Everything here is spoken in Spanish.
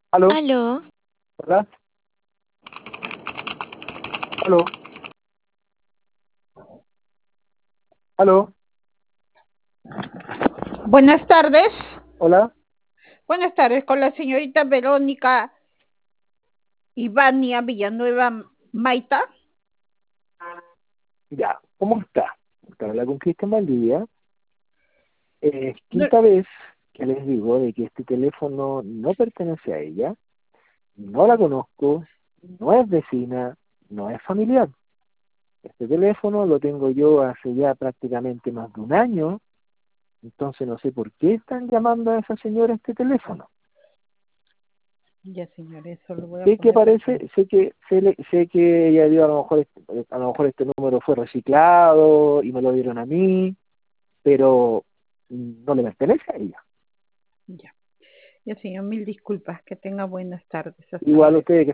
Aló, Aló, ¿verdad? Aló, aló, Buenas tardes. hola. Buenas tardes con la señorita Verónica Ivania Villanueva Maita. Ya, ¿cómo está? Usted habla con Cristian Valdivia. No, Quinta vez que les digo de que este teléfono no pertenece a ella, no la conozco, no es vecina, no es familiar. Este teléfono lo tengo yo hace ya prácticamente más de un año, entonces no sé por qué están llamando a esa señora a este teléfono. ya señor, eso lo voy a Sé que poner aquí. parece, sé que ella dio a lo mejor este número fue reciclado y me lo dieron a mí, pero no le pertenece a ella. Ya, ya señor, mil disculpas. Que tenga buenas tardes. Hasta Igual luego. ustedes que